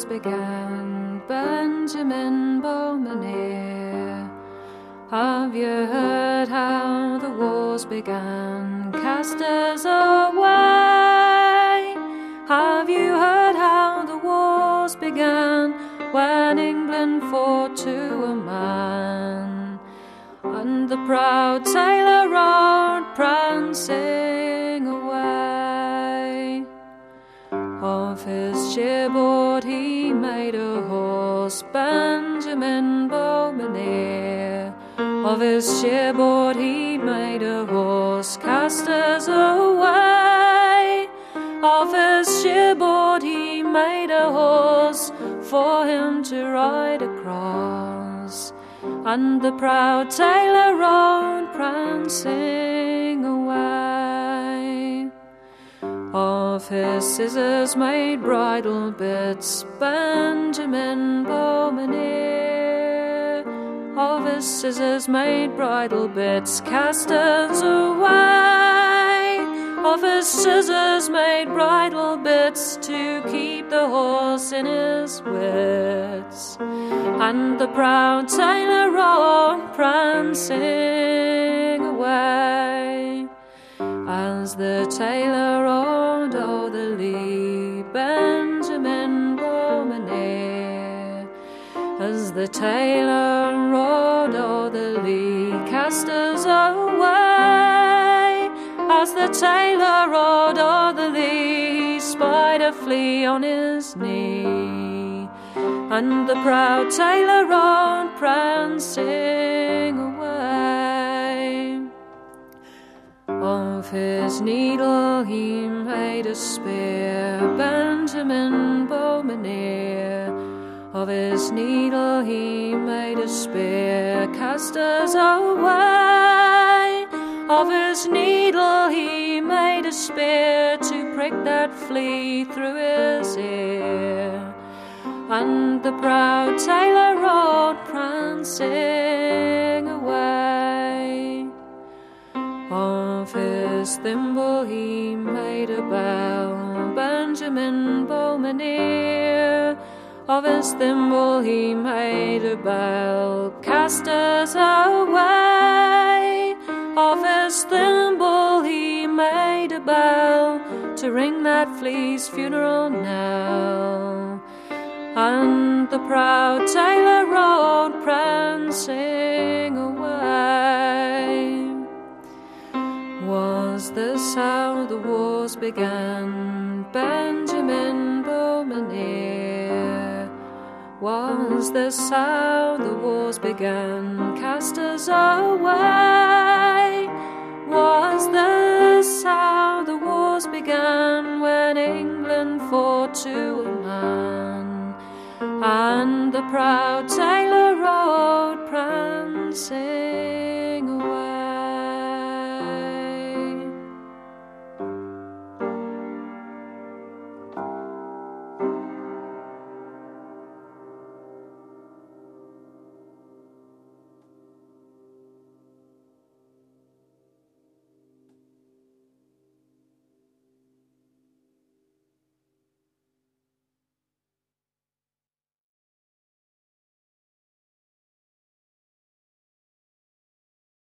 began, Benjamin Bowmaneer. Have you heard how the wars began, cast us away? Have you heard how the wars began, when England fought to a man, and the proud sailor rode prancing away? Of his shipboard he made a horse, Benjamin Bowmaneer. Of his shipboard he made a horse, cast us away. Of his shipboard he made a horse, for him to ride across, and the proud sailor rode prancing away. Of his scissors made bridle bits, Benjamin Bowmaneer. Of his scissors made bridle bits, cast us away. Of his scissors made bridle bits, to keep the horse in his wits, and the proud sailor rode prancing away. As the tailor rode o'er the lea, Benjamin Bowmaneer. As the tailor rode o'er the lea, cast us away. As the tailor rode o'er the lea, he spied a flea on his knee, and the proud tailor rode prancing away. Of his needle he made a spear, Benjamin Bowmaneer. Of his needle he made a spear, cast us away. Of his needle he made a spear, to prick that flea through his ear, and the proud tailor rode prancing away. Of his thimble he made a bell, Benjamin Bowmaneer. Of his thimble he made a bell, cast us away. Of his thimble he made a bell, to ring that flea's funeral knell, and the proud tailor rode prancing away. Was this how the wars began, Benjamin Bowmaneer? Was this how the wars began, cast us away? Was this how the wars began, when England fought to a man, and the proud tailor rode prancing away?